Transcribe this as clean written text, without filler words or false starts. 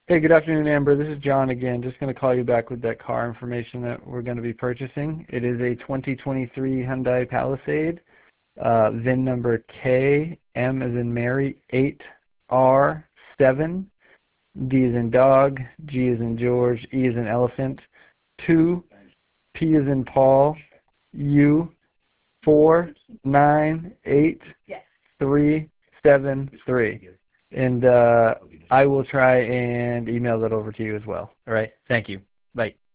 Hey, good afternoon, Amber. This is John again. Just going to call you back with that car information that we're going to be purchasing. It is a 2023 Hyundai Palisade, VIN number KM as in Mary 8R7, D as in dog, G as in George, E as in elephant, 2, P as in Paul, U 498373. And I will try and email that over to you as well. All right. Thank you. Bye.